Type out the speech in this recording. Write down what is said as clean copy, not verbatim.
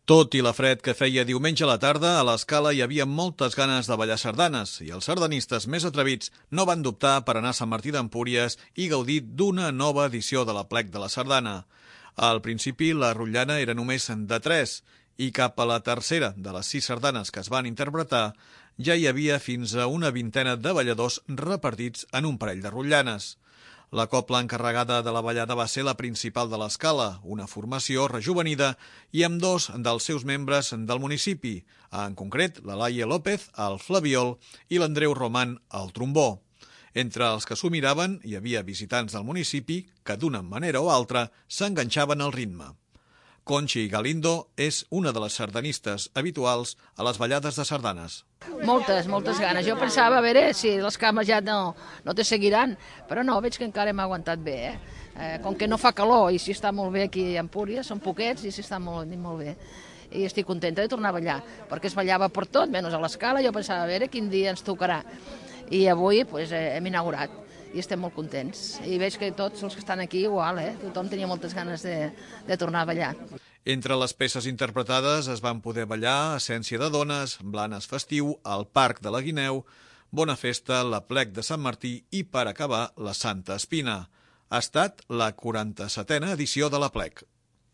Tot i la fred que feia diumenge a la tarda, a l'Escala hi havia moltes ganes de ballar sardanes i els sardanistes més atrevits no van dubtar per anar a Sant Martí d'Empúries i gaudir d'una nova edició de l'Aplec de la Sardana. Al principi la rotllana era només de 3 i cap a la tercera de les 6 sardanes que es van interpretar ja hi havia fins a una vintena de balladors repartits en un parell de rotllanes. La cobla encarregada de la ballada va ser la principal de l'Escala, una formació rejuvenida i amb 2 dels seus membres del municipi, en concret la Laia López, al flabiol, i l'Andreu Román, al trombó. Entre els que s'ho miraven hi havia visitants del municipi que d'una manera o altra s'enganxaven al ritme. Conchi Galindo és una de les sardanistes habituals a les ballades de sardanes. Moltes ganes. Jo pensava, a veure, si les cames ja no te seguiran, però no, veig que encara hem aguantat bé. Com que no fa calor i si està molt bé aquí a Empúries, són poquets i si està molt bé. I estic contenta de tornar a ballar, perquè es ballava per tot, menys a l'Escala. Jo pensava, a veure, quin dia ens tocarà. I avui hem inaugurat i estem molt contents. I veig que tots els que estan aquí igual, tothom tenia moltes ganes de tornar a ballar. Entre les peces interpretades es van poder ballar Essència de dones, Blanes festiu, El parc de la Guineu, Bona festa, l'Aplec de Sant Martí i, per acabar, la Santa Espina. Ha estat la 47a edició de l'Aplec.